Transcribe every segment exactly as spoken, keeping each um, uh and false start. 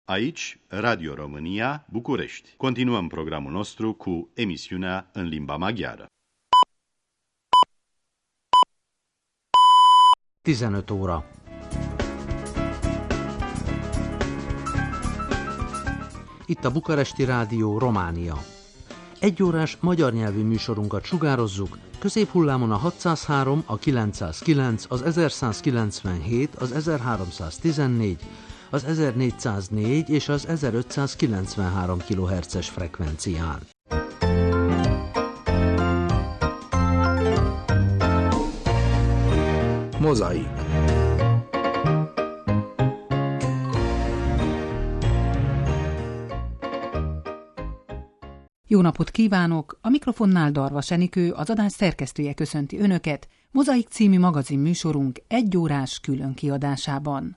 Aici, Radio România, București. Continuăm programul nostru cu emisiunea în limba maghiară. tizenöt óra. Itt a Bukaresti Rádió, Románia. Egy órás magyar nyelvű műsorunkat sugározzuk, középhullámon a hatszázhárom, a kilencszázkilenc, az ezerszázkilencvenhét, az ezerháromszáztizennégy, az ezernégyszáznégy és az ezerötszázkilencvenhárom kilohertzes frekvencián. Mozaik. Jó napot kívánok! A mikrofonnál Darvas Enikő, az adás szerkesztője köszönti Önöket Mozaik című magazin műsorunk egy órás külön kiadásában.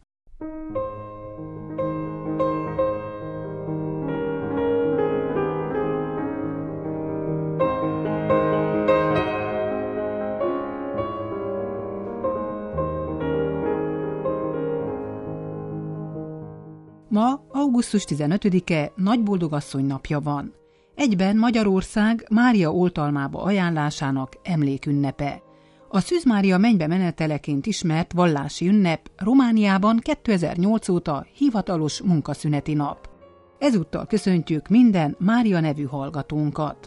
Ma augusztus tizenötödike, Nagyboldogasszony napja van. Egyben Magyarország Mária oltalmába ajánlásának emlékünnepe. A Szűz Mária mennybe meneteleként ismert vallási ünnep Romániában kétezer-nyolc óta hivatalos munkaszüneti nap. Ezúttal köszöntjük minden Mária nevű hallgatónkat.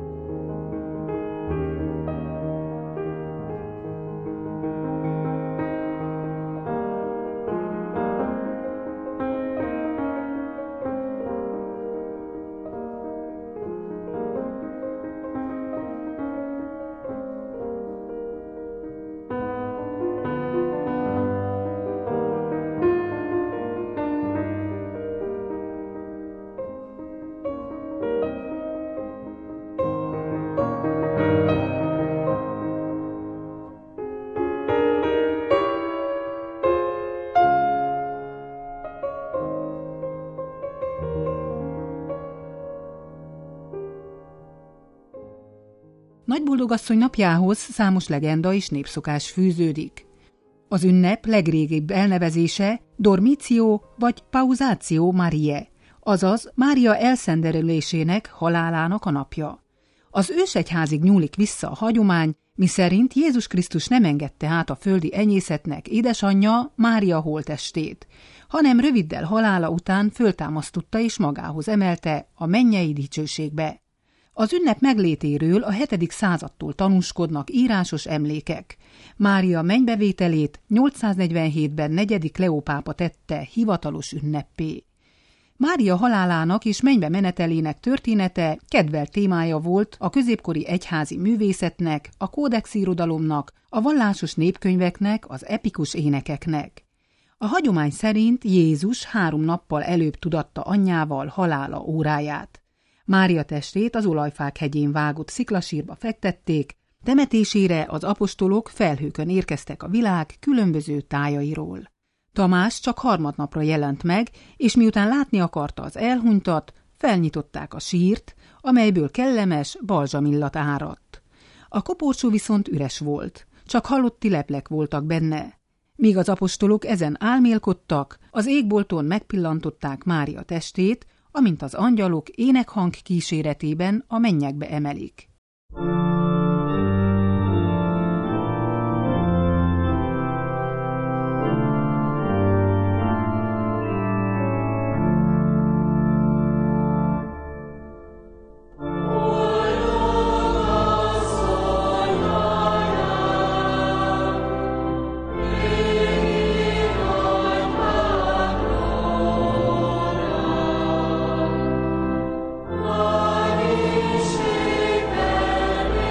Nagyboldogasszony napjához számos legenda és népszokás fűződik. Az ünnep legrégibb elnevezése Dormitio vagy Pausatio Mariae, azaz Mária elszenderülésének, halálának a napja. Az ősegyházig nyúlik vissza a hagyomány, miszerint Jézus Krisztus nem engedte át a földi enyészetnek édesanyja Mária holttestét, hanem röviddel halála után föltámasztotta és magához emelte a mennyei dicsőségbe. Az ünnep meglétéről a hetedik századtól tanúskodnak írásos emlékek. Mária mennybevételét nyolcszáznegyvenhétben negyedik Leó pápa tette hivatalos ünneppé. Mária halálának és mennybe menetelének története kedvelt témája volt a középkori egyházi művészetnek, a kódexírodalomnak, a vallásos népkönyveknek, az epikus énekeknek. A hagyomány szerint Jézus három nappal előbb tudatta anyjával halála óráját. Mária testét az Olajfák hegyén vágott sziklasírba fektették, temetésére az apostolok felhőkön érkeztek a világ különböző tájairól. Tamás csak harmadnapra jelent meg, és miután látni akarta az elhunytat, felnyitották a sírt, amelyből kellemes balzsamillat áradt. A koporsó viszont üres volt, csak halotti leplek voltak benne. Míg az apostolok ezen álmélkodtak, az égbolton megpillantották Mária testét, amint az angyalok énekhang kíséretében a mennyekbe emelik. Amen.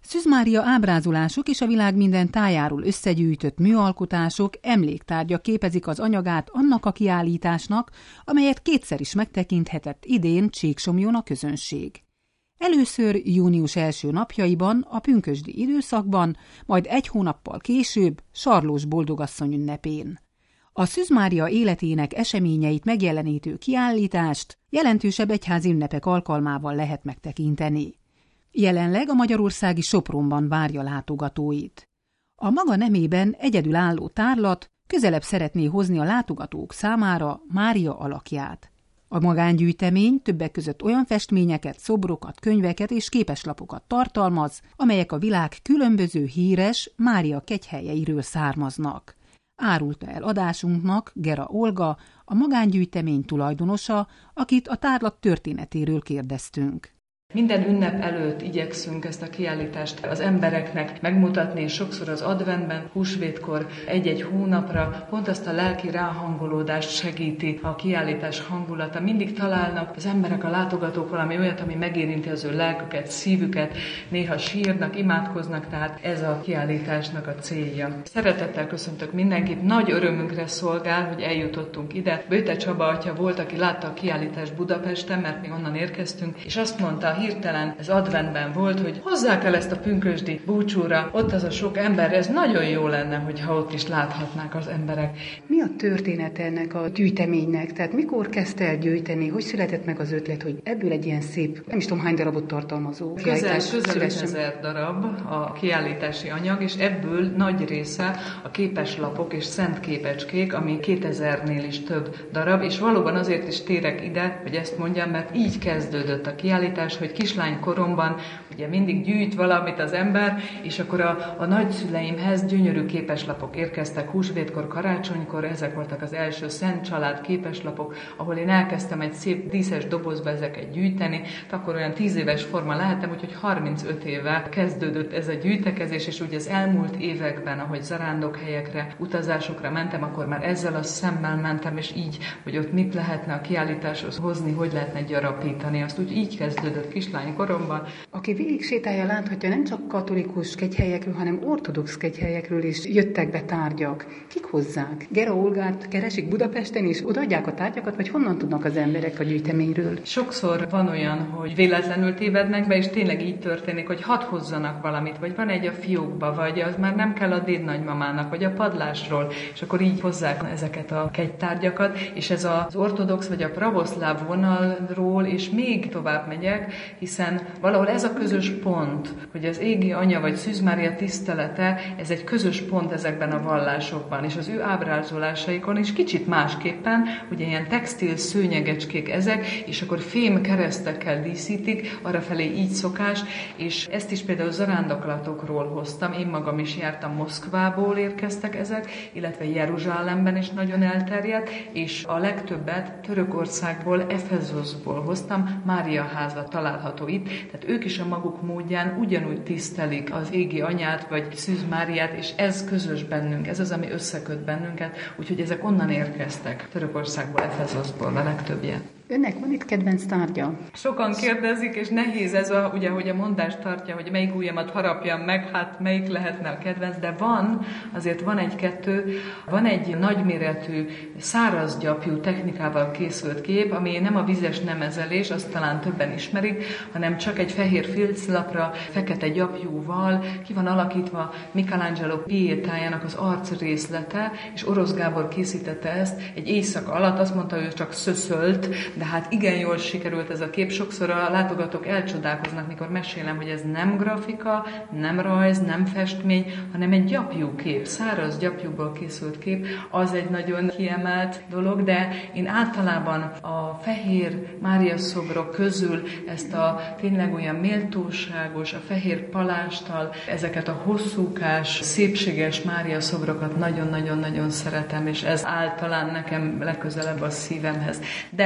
Szűz Mária ábrázolások és a világ minden tájáról összegyűjtött műalkotások emléktárgya képezik az anyagát annak a kiállításnak, amelyet kétszer is megtekinthetett idén Csíksomlyón a közönség. Először június első napjaiban, a pünkösdi időszakban, majd egy hónappal később Sarlós Boldogasszony ünnepén. A Szűz Mária életének eseményeit megjelenítő kiállítást jelentősebb egyházi ünnepek alkalmával lehet megtekinteni. Jelenleg a magyarországi Sopronban várja látogatóit. A maga nemében egyedülálló tárlat közelebb szeretné hozni a látogatók számára Mária alakját. A magángyűjtemény többek között olyan festményeket, szobrokat, könyveket és képeslapokat tartalmaz, amelyek a világ különböző híres Mária kegyhelyeiről származnak. Árulta el adásunknak Gera Olga, a magángyűjtemény tulajdonosa, akit a tárlat történetéről kérdeztünk. Minden ünnep előtt igyekszünk ezt a kiállítást az embereknek megmutatni, és sokszor az adventben, húsvétkor egy-egy hónapra pont azt a lelki ráhangolódást segíti a kiállítás hangulata. Mindig találnak az emberek, a látogatók valami olyat, ami megérinti az ő lelküket, szívüket, néha sírnak, imádkoznak, tehát ez a kiállításnak a célja. Szeretettel köszöntök mindenkit, nagy örömünkre szolgál, hogy eljutottunk ide. Böjte Csaba atya volt, aki látta a kiállítást Budapesten, mert mi onnan érkeztünk, és azt mondta, hirtelen ez adventben volt, hogy hozzák el ezt a pünkösdi búcsúra, ott az a sok ember, ez nagyon jó lenne, hogyha ott is láthatnák az emberek. Mi a történet ennek a gyűjteménynek? Tehát mikor kezdte el gyűjteni? Hogy született meg az ötlet, hogy ebből egy ilyen szép, nem is tudom hány darabot tartalmazó kiállítás közel ötezer darab a kiállítási anyag, és ebből nagy része a képeslapok és szent képecskék, ami kétezernél is több darab, és valóban azért is térek ide, hogy ezt mondjam, mert így kezdődött a kiállítás, hogy kislány koromban ugye mindig gyűjt valamit az ember, és akkor a, a nagyszüleimhez gyönyörű képeslapok érkeztek húsvétkor, karácsonykor, ezek voltak az első Szent Család képeslapok, ahol én elkezdtem egy szép díszes dobozba ezeket gyűjteni, akkor olyan tíz éves forma lehettem, úgyhogy harmincöt éve kezdődött ez a gyűjtekezés, és ugye az elmúlt években, ahogy zarándokhelyekre, utazásokra mentem, akkor már ezzel a szemmel mentem, és így, hogy ott mit lehetne a kiállításhoz hozni, hogy lehetne gyarapítani, azt úgy így kezdődött kislány koromban. Aki végig sétálja, láthatja, nem csak katolikus kegyhelyekről, hanem ortodox kegyhelyekről is jöttek be tárgyak. Kik hozzák? Gera Olgát keresik Budapesten, és odaadják a tárgyakat, vagy honnan tudnak az emberek a gyűjteményről? Sokszor van olyan, hogy véletlenül tévednek be, és tényleg így történik, hogy hadd hozzanak valamit, vagy van egy a fiókba, vagy az már nem kell a dédnagymamának, vagy a padlásról, és akkor így hozzák ezeket a kegytárgyakat, és ez az ortodox vagy a pravoszláv vonalról, és még tovább megyek, hiszen valahol ez a közös pont, hogy az égi anya vagy Szűz Mária tisztelete, ez egy közös pont ezekben a vallásokban, és az ő ábrázolásaikon is kicsit másképpen, ugye ilyen textil szőnyegecskék ezek, és akkor fém keresztekkel díszítik, arrafelé így szokás, és ezt is például zarándoklatokról hoztam, én magam is jártam, Moszkvából érkeztek ezek, illetve Jeruzsálemben is nagyon elterjedt, és a legtöbbet Törökországból, Efezoszból hoztam, Mária háza található itt, tehát ők is a maguk módján ugyanúgy tisztelik az égi anyát, vagy Szűz Máriát, és ez közös bennünk, ez az, ami összeköt bennünket, úgyhogy ezek onnan érkeztek, Törökországból, Efezoszból a legtöbbje. Önnek van itt kedvenc tárgya? Sokan kérdezik, és nehéz ez, a, ugye, hogy a mondás tartja, hogy melyik ujjamat harapjam meg, hát melyik lehetne a kedvenc, de van, azért van egy-kettő, van egy nagyméretű, szárazgyapjú technikával készült kép, ami nem a vizes nemezelés, azt talán többen ismerik, hanem csak egy fehér filclapra, fekete gyapjúval, ki van alakítva Michelangelo Pietájának az arc részlete, és Orosz Gábor készítette ezt egy éjszaka alatt, azt mondta, ő csak szöszölt, de hát igen jól sikerült ez a kép. Sokszor a látogatók elcsodálkoznak, mikor mesélem, hogy ez nem grafika, nem rajz, nem festmény, hanem egy gyapjú kép, száraz gyapjúból készült kép. Az egy nagyon kiemelt dolog, de én általában a fehér Mária szobrok közül ezt a tényleg olyan méltóságos, a fehér palásttal, ezeket a hosszúkás, szépséges Mária szobrokat nagyon-nagyon-nagyon szeretem, és ez általán nekem legközelebb a szívemhez. De van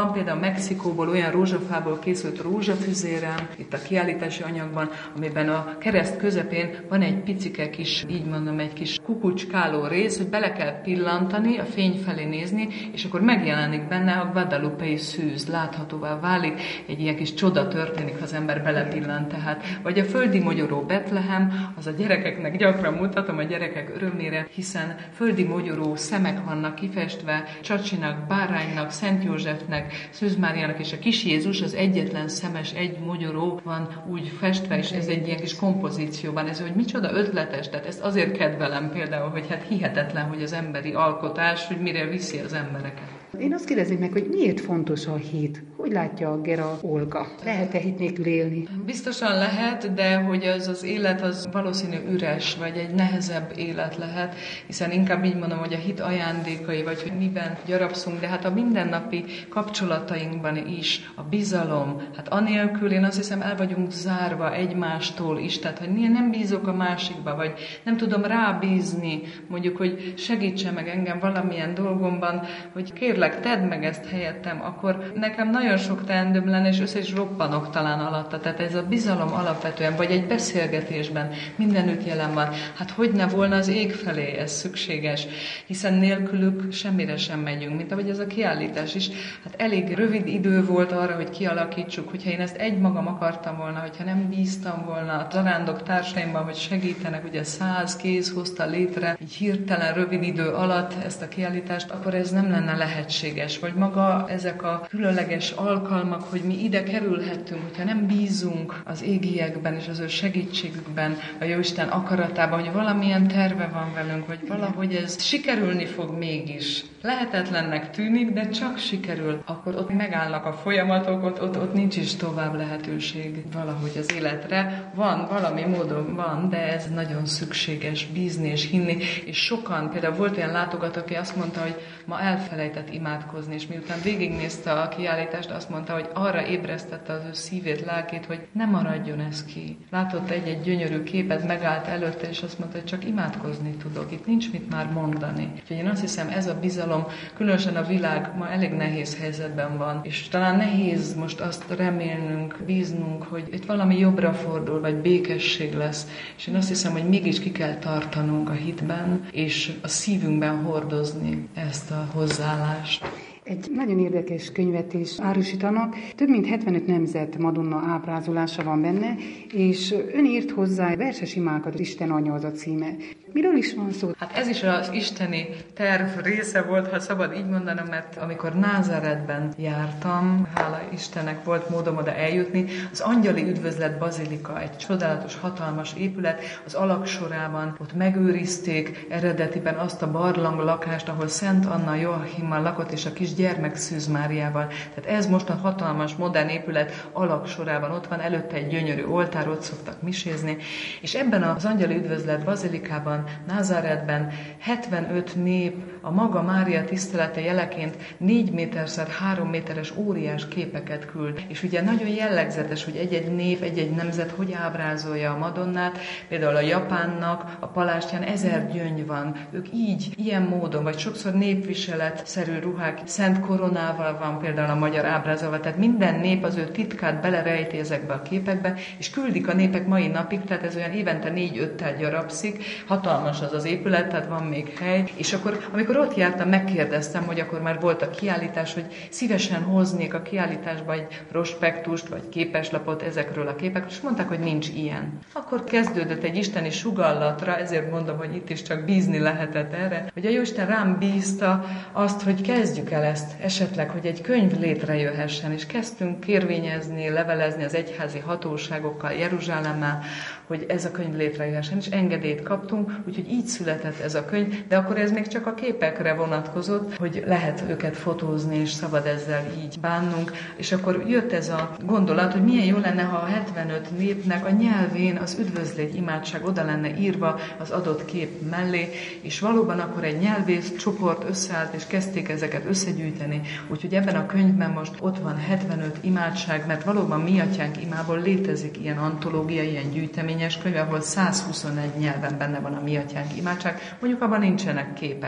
van például Mexikóból olyan rózsafából készült rózsafüzérem, itt a kiállítási anyagban, amiben a kereszt közepén van egy picike kis, így mondom, egy kis kukucskáló rész, hogy bele kell pillantani, a fény felé nézni, és akkor megjelenik benne a guadalupei szűz, láthatóvá válik, egy ilyen kis csoda történik, ha az ember belepillant. Tehát, vagy a földi mogyoró Betlehem, az a gyerekeknek gyakran mutatom, a gyerekek örömére, hiszen földi mogyoró szemek vannak kifestve, Csacsinak, Báránynak, Szent Józsefnek, Szűz Máriának, és a kis Jézus, az egyetlen szemes, egy mogyoró van úgy festve, és ez egy ilyen kis kompozícióban, ez hogy micsoda ötletes, tehát ezt azért kedvelem például, hogy hát hihetetlen, hogy az emberi alkotás, hogy mire viszi az embereket. Én azt kérdezném meg, hogy miért fontos a hit? Hogy látja Gera Olga? Lehet-e hit nélkül élni? Biztosan lehet, de hogy az az élet az valószínű üres, vagy egy nehezebb élet lehet, hiszen inkább így mondom, hogy a hit ajándékai, vagy hogy miben gyarapszunk, de hát a mindennapi kapcsolatainkban is, a bizalom, hát anélkül én azt hiszem el vagyunk zárva egymástól is, tehát hogy nem bízok a másikba, vagy nem tudom rábízni, mondjuk, hogy segítsen meg engem valamilyen dolgomban, hogy kérlek, tedd meg ezt helyettem, akkor nekem nagyon sok teendőm lenne, és össze is roppanok talán alatta. Tehát ez a bizalom alapvetően, vagy egy beszélgetésben mindenütt jelen van. Hát hogy ne volna az ég felé ez szükséges, hiszen nélkülük semmire sem megyünk, mint ahogy ez a kiállítás is. Hát elég rövid idő volt arra, hogy kialakítsuk, hogyha én ezt egymagam akartam volna, hogyha nem bíztam volna a zarándok társaimban, hogy segítenek, ugye száz kéz hozta létre, így hirtelen rövid idő alatt ezt a kiállítást, akkor ez nem lenne lehetséges. Vagy maga ezek a különleges alkalmak, hogy mi ide kerülhetünk, hogyha nem bízunk az égiekben és az ő segítségükben, a Jóisten akaratában, hogy valamilyen terve van velünk, vagy valahogy ez sikerülni fog mégis. Lehetetlennek tűnik, de csak sikerül, akkor ott megállnak a folyamatok, ott, ott, ott nincs is tovább lehetőség valahogy az életre. Van, valami módon van, de ez nagyon szükséges bízni és hinni, és sokan, például volt olyan látogató, aki azt mondta, hogy ma elfelejtett imádkozni, és miután végignézte a kiállítást, azt mondta, hogy arra ébresztette az ő szívét, lelkét, hogy ne maradjon ez ki. Látott egy-egy gyönyörű képet, megállt előtte, és azt mondta, hogy csak imádkozni tudok, itt nincs mit már mondani. Úgyhogy én azt hiszem, ez a bizalom, különösen a világ ma elég nehéz helyzetben van, és talán nehéz most azt remélnünk, bíznunk, hogy itt valami jobbra fordul, vagy békesség lesz, és én azt hiszem, hogy mégis ki kell tartanunk a hitben, és a szívünkben hordozni ezt a hozzáállást. Egy nagyon érdekes könyvet is árusítanak. Több mint hetvenöt nemzet Madonna ábrázolása van benne, és ön írt hozzá verses imákat, Isten Anya az a címe. Miről is van szó? Hát ez is az isteni terv része volt, ha szabad így mondanom, mert amikor Názáretben jártam, hála Istennek volt módom oda eljutni, az Angyali Üdvözlet Bazilika, egy csodálatos, hatalmas épület, az alagsorában ott megőrizték eredetiben azt a barlang lakást, ahol Szent Anna Joachimmal lakott, és a kis gyermek Szűz Máriával. Tehát ez most a hatalmas, modern épület alagsorában ott van, előtte egy gyönyörű oltár, ott szoktak misézni, és ebben az Angyali Üdvözlet Bazilikában, Názáretben hetvenöt nép a maga Mária tisztelete jeleként négy méterszer három méteres óriás képeket küld. És ugye nagyon jellegzetes, hogy egy-egy nép, egy-egy nemzet hogy ábrázolja a Madonnát. Például a japánnak a palástján ezer gyöngy van. Ők így, ilyen módon, vagy sokszor népviseletszerű ruhák, szent koronával van például a magyar ábrázolva. Tehát minden nép az ő titkát belerejti ezekbe a képekbe, és küldik a népek mai napig, tehát ez olyan évente négy-öttel gyarapszik. Hatalmas az az épület, tehát van még hely. És akkor, amikor ott jártam, megkérdeztem, hogy akkor már volt a kiállítás, hogy szívesen hoznék a kiállításba egy prospektust, vagy képeslapot ezekről a képekről, és mondták, hogy nincs ilyen. Akkor kezdődött egy isteni sugallatra, ezért mondom, hogy itt is csak bízni lehetett erre, hogy a Jóisten rám bízta azt, hogy kezdjük el ezt esetleg, hogy egy könyv létrejöhessen, és kezdtünk kérvényezni, levelezni az egyházi hatóságokkal Jeruzsálemmel, hogy ez a könyv létrejöhessen, és engedélyt kaptunk, úgyhogy így született ez a könyv, de akkor ez még csak a képekre vonatkozott, hogy lehet őket fotózni, és szabad ezzel így bánnunk, és akkor jött ez a gondolat, hogy milyen jó lenne, ha a hetvenöt népnek a nyelvén az üdvözlégy imádság oda lenne írva az adott kép mellé, és valóban akkor egy nyelvész csoport összeállt, és kezdték ezeket összegyűjteni, úgyhogy ebben a könyvben most ott van hetvenöt imádság, mert valóban Mi Atyánk imából létezik ilyen antológia, ilyen gyűjteményes könyv, ahol százhuszonegy nyelven benne van a Mi Atyánk imádság, mondjuk abban nincsenek képek. De ez a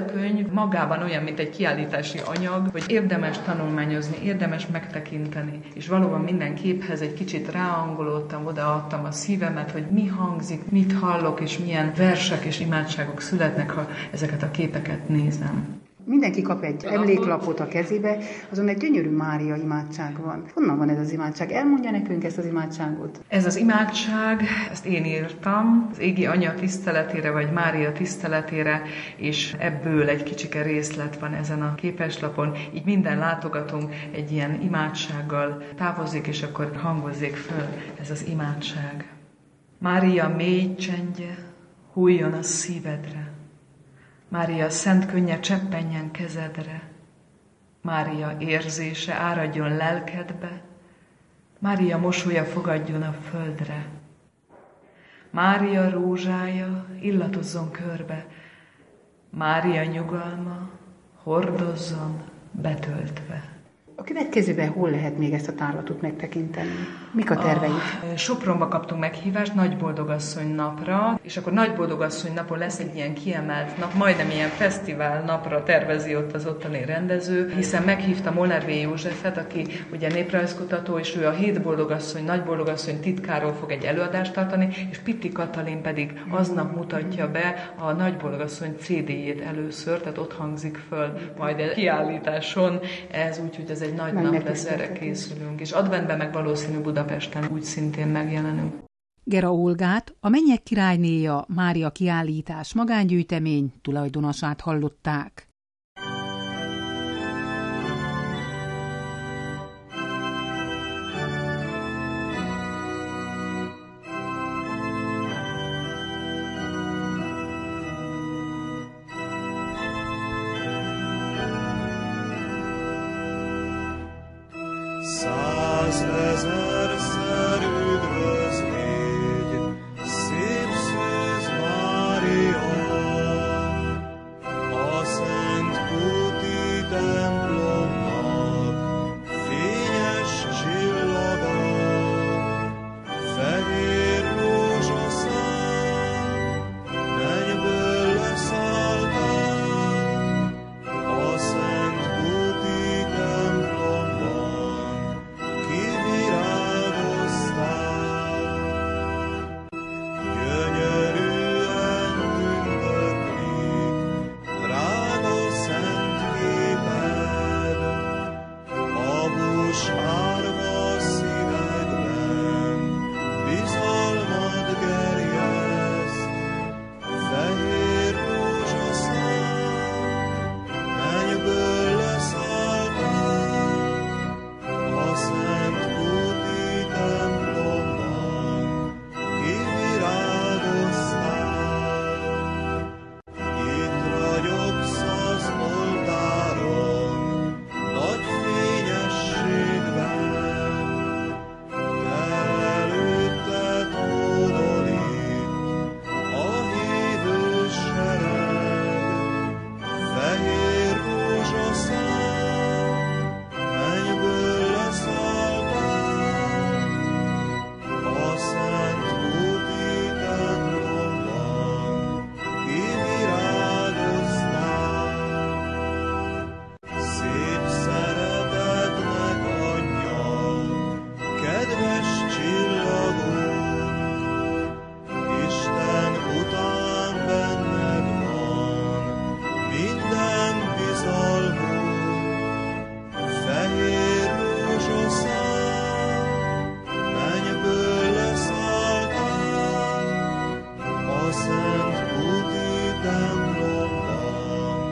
a könyv magában olyan, mint egy kiállítási anyag, hogy érdemes tanulmányozni, érdemes megtekinteni. És valóban minden képhez egy kicsit ráangolódtam, odaadtam a szívemet, hogy mi hangzik, mit hallok, és milyen versek és imádságok születnek, ha ezeket a képeket nézem. Mindenki kap egy emléklapot a kezébe, azon egy gyönyörű Mária imádság van. Honnan van ez az imádság? Elmondja nekünk ezt az imádságot? Ez az imádság, ezt én írtam, az égi anya tiszteletére, vagy Mária tiszteletére, és ebből egy kicsike részlet van ezen a képeslapon. Így minden látogatónk egy ilyen imádsággal távozik, és akkor hangozzék föl ez az imádság. Mária mély csendje, hújjon a szívedre. Mária szent könnye cseppenjen kezedre, Mária érzése áradjon lelkedbe, Mária mosolya fogadjon a földre. Mária rózsája illatozzon körbe, Mária nyugalma hordozzon betöltve. A következőben hol lehet még ezt a tárlatot megtekinteni? Mik a terveik? A Sopronba kaptunk meghívást Nagyboldogasszony napra, és akkor Nagyboldogasszony napon lesz egy ilyen kiemelt nap, majdnem ilyen fesztivál napra tervezi ott az ottani rendező, hiszen meghívta Molnár V. Józsefet, aki ugye néprajzkutató, és ő a Hét Boldogasszony, Nagyboldogasszony titkáról fog egy előadást tartani, és Pitti Katalin pedig aznap mutatja be a Nagyboldogasszony cé dé-jét először, tehát ott hangzik föl majd a kiállításon. Ez úgy, hogy ez egy nagy nap lesz, erre készülünk, és adventben meg valószínű Budapesten úgy szintén megjelenünk. Gera Olgát, a Mennyek királynéja Mária kiállítás magángyűjtemény tulajdonosát hallották. Százezerszer üdvöz légy, szép Szűz Mária, a Szent Kúti templomnak fényes csillaga, fehér rózsaszán, mennyből leszálltál, a Szent Kúti templomban kivirágoztál. Gyönyörűen tündöklik drága szent képed, a bús árva szívedben bizalmad gerjeszt, fehér rózsaszán, mennyből leszálltál, a Szent Kúti templomban kivirágoztál. Itt ragyogsz az oltáron, nagy fényességben, te előtted hódolít a hívő sereg, fehér rózsaszán, mennyből leszálltál, a Szent Kúti templomban kivirágoztál. Szép szeretetnek anyja, kedves csillagunk, Isten után benned van minden bizalmunk, fehér rózsaszán, mennyből leszálltál, a Szent Kúti templomban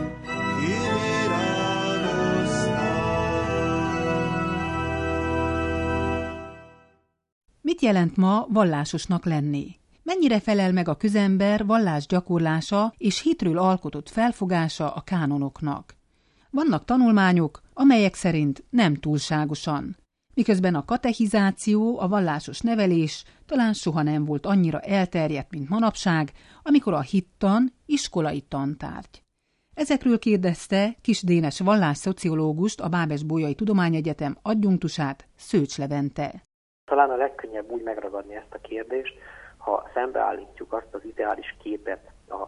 kivirágoztál. Mit jelent ma vallásosnak lenni? Mennyire felel meg a közember vallás gyakorlása és hitről alkotott felfogása a kánonoknak? Vannak tanulmányok, amelyek szerint nem túlságosan. Miközben a katechizáció, a vallásos nevelés talán soha nem volt annyira elterjedt, mint manapság, amikor a hittan iskolai tantárgy. Ezekről kérdezte Kis Dénes vallásszociológust, a Bábes-Bolyai Tudományegyetem adjunktusát, Szőcs Levente. Talán a legkönnyebb úgy megragadni ezt a kérdést, ha szembeállítjuk azt az ideális képet a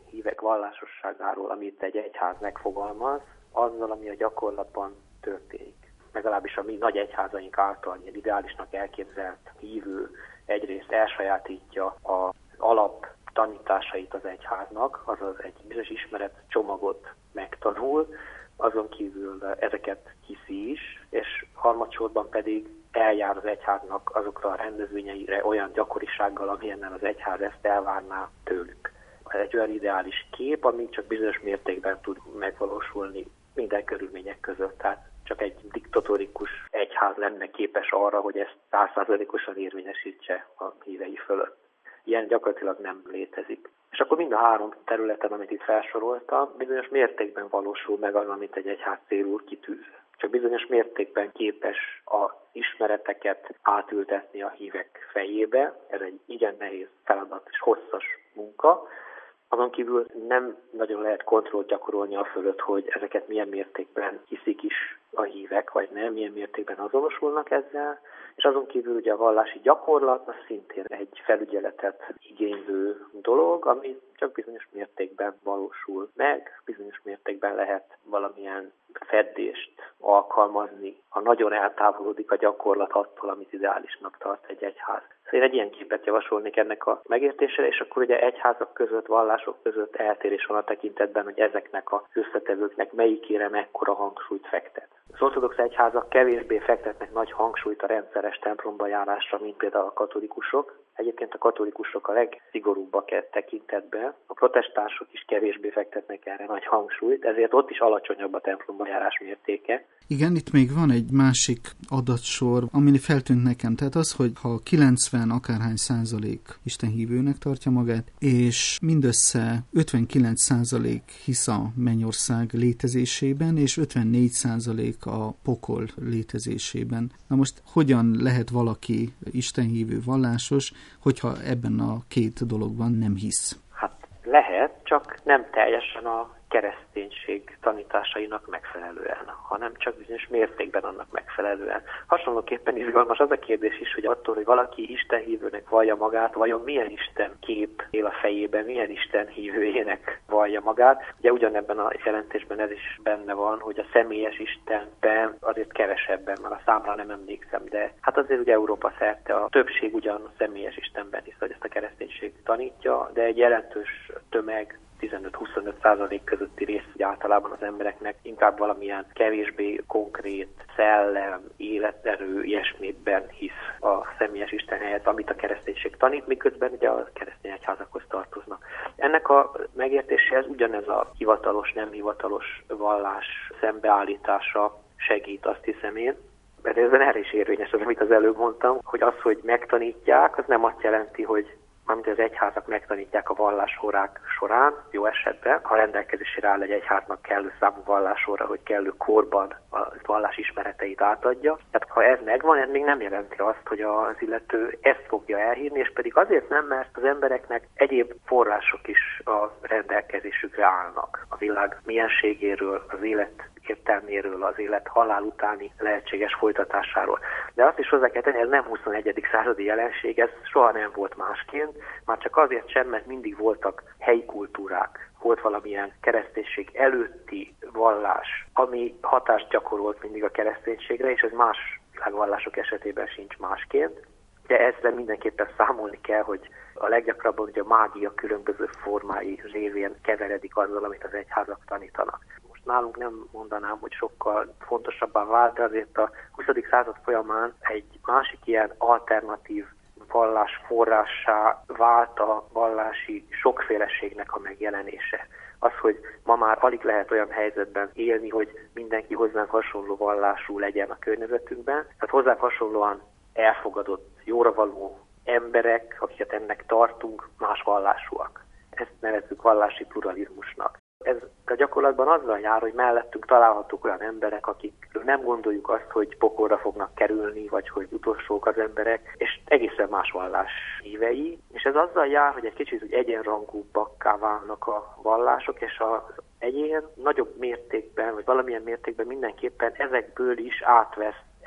hívek vallásosságáról, amit egy egyház megfogalmaz, azzal, ami a gyakorlatban történik. Legalábbis a mi nagy egyházaink által ilyen ideálisnak elképzelt hívő egyrészt elsajátítja az alap tanításait az egyháznak, azaz egy bizonyos ismeretcsomagot megtanul, azon kívül ezeket hiszi is, és harmadsorban pedig eljár az egyháznak azokra a rendezvényeire olyan gyakorisággal, amilyennel az egyház ezt elvárná tőlük. Ez egy olyan ideális kép, ami csak bizonyos mértékben tud megvalósulni minden körülmények között. Tehát csak egy diktatórikus egyház lenne képes arra, hogy ezt száz százalékosan érvényesítse a hívei fölött. Ilyen gyakorlatilag nem létezik. És akkor mind a három területen, amit itt felsoroltam, bizonyos mértékben valósul meg az, amit egy egyház célul kitűz. Csak bizonyos mértékben képes az ismereteket átültetni a hívek fejébe. Ez egy igen nehéz feladat és hosszas munka. Azon kívül nem nagyon lehet kontrollt gyakorolni a fölött, hogy ezeket milyen mértékben hiszik is a hívek, vagy nem, milyen mértékben azonosulnak ezzel. És azon kívül ugye a vallási gyakorlat az szintén egy felügyeletet igénylő dolog, ami csak bizonyos mértékben valósul meg, bizonyos mértékben lehet valamilyen feddést alkalmazni, ha nagyon eltávolodik a gyakorlat attól, amit ideálisnak tart egy egyház. Én egy ilyen képet javasolnék ennek a megértésére, és akkor ugye egyházak között, vallások között eltérés van a tekintetben, hogy ezeknek az összetevőknek melyikére mekkora hangsúlyt fektet. Az ortodox egyházak kevésbé fektetnek nagy hangsúlyt a rendszeres templomba járásra, mint például a katolikusok. Egyébként a katolikusok a legszigorúbbak e tekintetben, a protestánsok is kevésbé fektetnek erre nagy hangsúlyt, ezért ott is alacsonyabb a templomba járás mértéke. Igen, itt még van egy másik adatsor, ami feltűnt nekem, tehát az, hogy ha kilencven akárhány százalék istenhívőnek tartja magát, és mindössze ötvenkilenc százalék hisz a mennyország létezésében, és ötvennégy százalék a pokol létezésében. Na most hogyan lehet valaki istenhívő, vallásos, hogyha ebben a két dologban nem hisz? Hát lehet, csak nem teljesen a kereszténység tanításainak megfelelően, hanem csak bizonyos mértékben annak megfelelően. Hasonlóképpen izgalmas az a kérdés is, hogy attól, hogy valaki istenhívőnek vallja magát, vajon milyen Isten kép él a fejében, milyen Isten hívőjének vallja magát. Ugye ugyanebben a jelentésben ez is benne van, hogy a személyes Istenben azért kevesebben, mert a számra nem emlékszem, de hát azért ugye Európa szerte a többség ugyan a személyes Istenben hisz, hogy ezt a kereszténység tanítja, de egy jelentős tömeg, tizenöt-huszonöt százalék közötti rész, hogy általában az embereknek inkább valamilyen kevésbé konkrét szellem, életerő, ilyesmiben hisz a személyes Isten helyett, amit a kereszténység tanít, miközben ugye a keresztény egyházakhoz tartoznak. Ennek a megértéséhez ugyanez a hivatalos, nem hivatalos vallás szembeállítása segít, azt hiszem én. Mert ezben erre is érvényes az, amit az előbb mondtam, hogy az, hogy megtanítják, az nem azt jelenti, hogy amit az egyházak megtanítják a vallásórák során, jó esetben, ha rendelkezésére áll egy egyháznak kellő számú vallásóra, hogy kellő korban a vallás ismereteit átadja. Tehát ha ez megvan, ez még nem jelenti azt, hogy az illető ezt fogja elhívni, és pedig azért nem, mert az embereknek egyéb források is a rendelkezésükre állnak. A világ mienségéről, az élet értelméről, az élet halál utáni lehetséges folytatásáról. De azt is hozzá kell tenni, ez nem huszonegyedik századi jelenség, ez soha nem volt másként, már csak azért sem, mert mindig voltak helyi kultúrák, volt valamilyen kereszténység előtti vallás, ami hatást gyakorolt mindig a kereszténységre, és ez más világvallások esetében sincs másként. De ezzel mindenképpen számolni kell, hogy a leggyakrabban ugye a mágia különböző formái révén keveredik azzal, amit az egyházak tanítanak. Most nálunk nem mondanám, hogy sokkal fontosabbá vált, de azért a huszadik század folyamán egy másik ilyen alternatív vallás forrássá vált a vallási sokféleségnek a megjelenése. Az, hogy ma már alig lehet olyan helyzetben élni, hogy mindenki hozzánk hasonló vallású legyen a környezetünkben. Tehát hozzánk hasonlóan elfogadott, jóravaló emberek, akiket ennek tartunk, más vallásúak. Ezt nevezzük vallási pluralizmusnak. Ez a gyakorlatban azzal jár, hogy mellettünk találhatók olyan emberek, akikről nem gondoljuk azt, hogy pokolra fognak kerülni, vagy hogy utolsók az emberek, és egészen más vallás hívei. És ez azzal jár, hogy egy kicsit úgy egyenrangúbbakká válnak a vallások, és az egyén nagyobb mértékben, vagy valamilyen mértékben mindenképpen ezekből is átvesz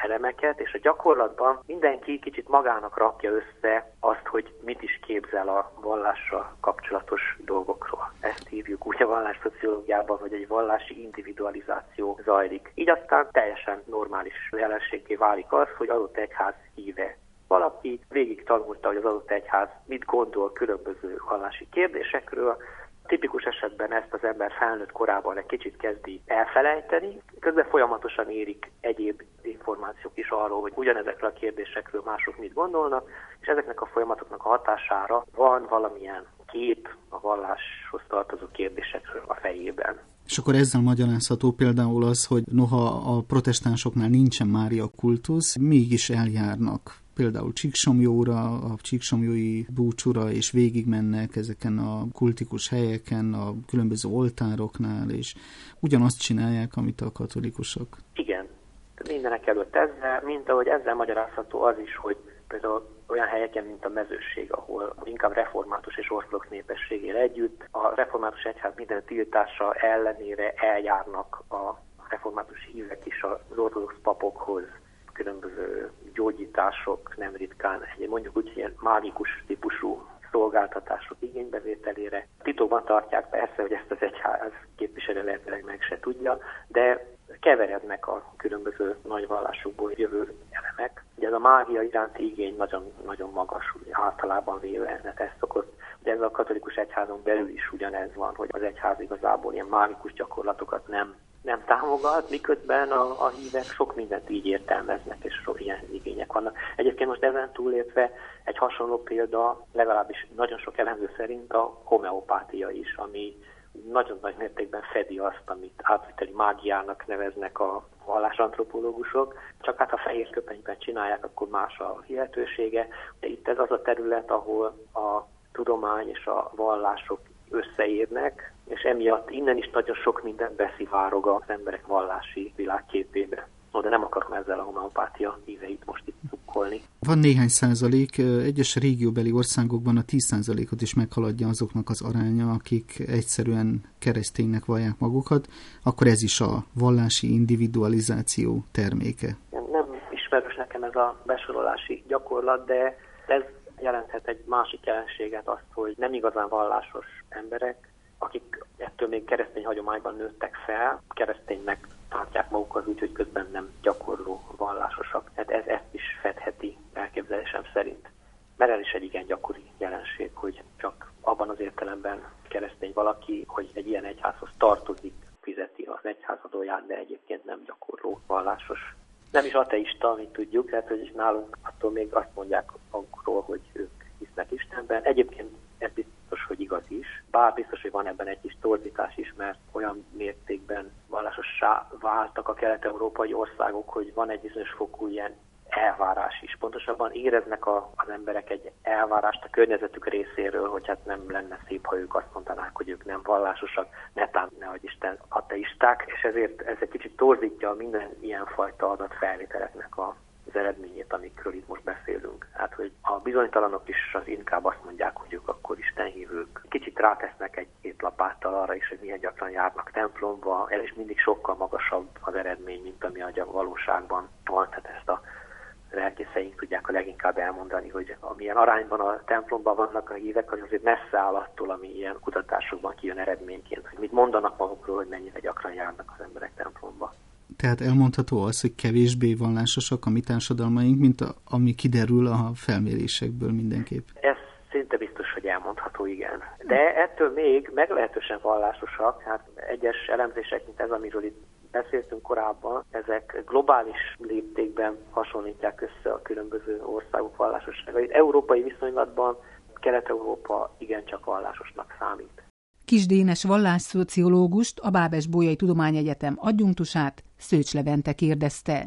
elemeket, és a gyakorlatban mindenki kicsit magának rakja össze azt, hogy mit is képzel a vallással kapcsolatos dolgokról. Ezt hívjuk úgy a vallásszociológiában, hogy egy vallási individualizáció zajlik. Így aztán teljesen normális jelenségé válik az, hogy adott egyház híve. Valaki végig tanulta, hogy az adott egyház mit gondol különböző vallási kérdésekről. Tipikus esetben ezt az ember felnőtt korában egy kicsit kezdi elfelejteni, közben folyamatosan érik egyéb információk is arról, hogy ugyanezekről a kérdésekről mások mit gondolnak, és ezeknek a folyamatoknak a hatására van valamilyen kép a valláshoz tartozó kérdésekről a fejében. És akkor ezzel magyarázható például az, hogy noha a protestánsoknál nincsen Mária kultusz, mégis eljárnak például Csíksomjóra, a csíksomjói búcsúra, és végigmennek ezeken a kultikus helyeken, a különböző oltároknál, és ugyanazt csinálják, amit a katolikusok. Igen. Mindenek előtt ezzel, mint ahogy ezzel magyarázható az is, hogy például olyan helyeken, mint a Mezőség, ahol inkább református és ortodox népesség él együtt, a református egyház minden tiltása ellenére eljárnak a református hívek is az ortodox papokhoz, különböző gyógyítások, nem ritkán, mondjuk úgy ilyen mágikus típusú szolgáltatások igénybevételére. Titokban tartják persze, hogy ezt az egyház képviselő lehetőleg meg se tudja, de keverednek a különböző nagy vallásokból jövő elemek. Ugye ez a mágia iránti igény nagyon, nagyon magas, ugye általában véve, mert ez szokott, ugye ez a katolikus egyházon belül is ugyanez van, hogy az egyház igazából ilyen mágikus gyakorlatokat nem nem támogat, miközben a, a hívek sok mindent így értelmeznek, és sok ilyen igények vannak. Egyébként most ezen túlépve egy hasonló példa, legalábbis nagyon sok elemző szerint a homeopátia is, ami nagyon nagy mértékben fedi azt, amit átviteli mágiának neveznek a vallásantropológusok, csak hát ha fehér köpenyben csinálják, akkor más a hihetősége. De itt ez az a terület, ahol a tudomány és a vallások összeérnek, és emiatt innen is nagyon sok mindent beszivárog az emberek vallási világképébe. No, de nem akarom ezzel a homeopátia híveit most itt cukkolni. Van néhány százalék, egyes régióbeli országokban a tíz százalékot is meghaladja azoknak az aránya, akik egyszerűen kereszténynek vallják magukat, akkor ez is a vallási individualizáció terméke. Nem ismerős nekem ez a besorolási gyakorlat, de ez jelenthet egy másik jelenséget, azt, hogy nem igazán vallásos emberek, akik ettől még keresztény hagyományban nőttek fel, kereszténynek tartják magukat úgy, hogy közben nem gyakorló vallásosak. Hát ez ezt is fedheti elképzelésem szerint. Mert ez is egy igen gyakori jelenség, hogy csak abban az értelemben keresztény valaki, hogy egy ilyen egyházhoz tartozik, fizeti az egyházadóját, de egyébként nem gyakorló vallásos. Nem is ateista, amit tudjuk, tehát hogy nálunk attól még azt mondják magukról, hogy ők hisznek Istenben. Egyébként ez biztos, hogy igaz is, bár biztos, hogy van ebben egy kis torzítás is, mert olyan mértékben vallásossá váltak a kelet-európai országok, hogy van egy bizonyos fokú ilyen elvárás is. Pontosabban éreznek a, az emberek egy elvárást a környezetük részéről, hogy hát nem lenne szép, ha ők azt mondanák, hogy ők nem vallásosak, netán nehogy Isten ateisták, és ezért ez egy kicsit torzítja minden ilyenfajta adatfelvételeknek a az eredményét, amikről itt most beszélünk. Hát, hogy a bizonytalanok is az inkább azt mondják, hogy ők akkor istenhívők. Kicsit rátesznek egy-két lapáttal arra is, hogy milyen gyakran járnak templomba. Ez is mindig sokkal magasabb az eredmény, mint ami a valóságban van. Tehát ezt a lelkészeink tudják a leginkább elmondani, hogy amilyen arányban a templomban vannak a hívek, az azért messze áll attól, ami ilyen kutatásokban kijön eredményként. Hogy mit mondanak magukról, hogy mennyire gyakran járnak az emberek templomba. Tehát elmondható az, hogy kevésbé vallásosak a mi társadalmaink, mint a, ami kiderül a felmérésekből mindenképp. Ez szinte biztos, hogy elmondható, igen. De ettől még meglehetősen vallásosak, hát egyes elemzések, mint ez, amiről itt beszéltünk korábban, ezek globális léptékben hasonlítják össze a különböző országok vallásosságait. Európai viszonylatban Kelet-Európa igencsak vallásosnak számít. Kis Dénes vallásszociológust, a Bábes-Bolyai Tudományegyetem adjunktusát Szőcs Levente kérdezte.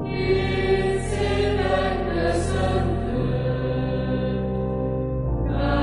God.